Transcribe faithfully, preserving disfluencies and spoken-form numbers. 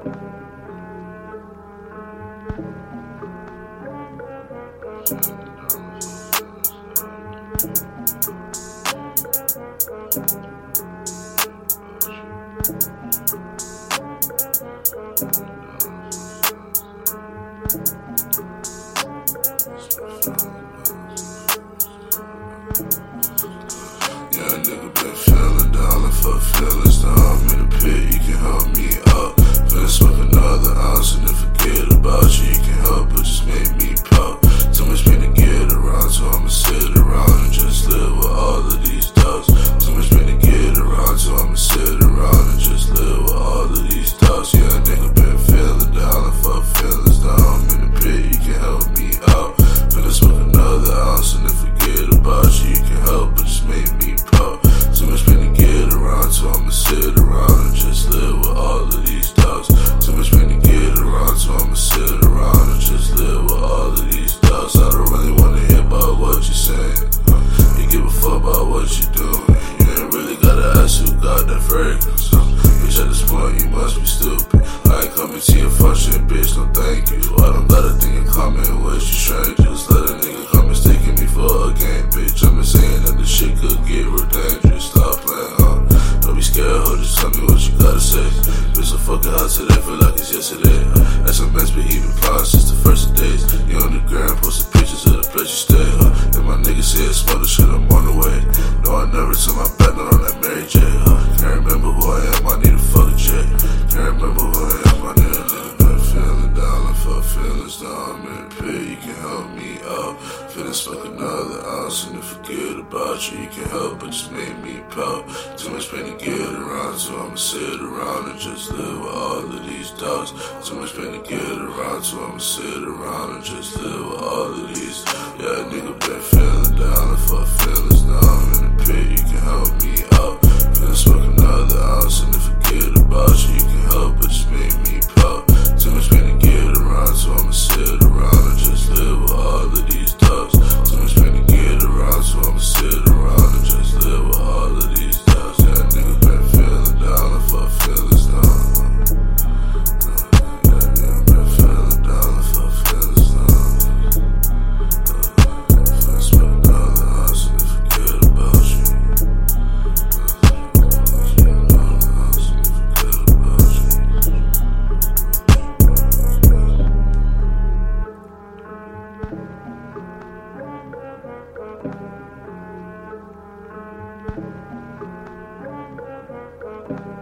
Yeah, nigga been feeling down and fuck feelings. Now I'm in the pit, you can help me out. Finna smoke another ounce and then forget about you. You can help, but just make me pop. Too much pain to get around, so I'ma sit around and just live with all of these doubts. Too much pain to get around, so I'ma sit around and just live with all of these doubts. Yeah, nigga been feeling down and fuck feelings. Now I'm in the pit, you can help me out. Finna smoke another ounce and then forget about you. You can help, but just make me pop. Too much pain to get around, so I'ma sit around and just live with all of these doubts. Too much pain to get around, so I'ma sit around and just live with all of these doubts. I don't really wanna hear about what you're saying. You give a fuck about what you're doing. You ain't really gotta ask who got that fragrance. Bitch, at this point you must be stupid. I ain't coming to your function, bitch, no thank you. I don't got a thing in common with you strangers. Let a nigga come mistaking me for a game, bitch. I'm just saying that this shit could get real dangerous. Stop playing, huh? Don't be scared, ho, just tell me what you gotta say. Been so fucking hot today, feel like it's yesterday. Huh? S M S been even plotting since the first of days. You on the ground, posting pictures of the place you stay, huh? And my niggas say it's smother shit, I'm on the way. No, I never turn my back, not on that Mary J, huh? Can't remember who I am, I need a fucking J. Can't remember who I am, I need a nigga been feeling down and fuck feelings. Now I'm in the pit, you can help me out. Finna smoke another ounce and then forget about you. You can help, but just make me pop. Too much pain to get around, so I'ma sit around and just live with all of these doubts. Too much pain to get around, so I'ma sit around and just live with all of these. Yeah, nigga been feeling down and fuck feelings. Now I'm in the pit, you can help me out. Finna smoke another ounce and then forget about you. You can help, but just make me pop. Too much pain to get around, so I'ma sit around and just live with all of these doubts. Too much pain to get around, so I'ma sit around and just live with all of these doubts. Yeah, nigga been feeling down and fuck feelings now. Yeah, nigga been feeling down and fuck feelings now. Finna smoke another ounce and then forget about you. Thank you.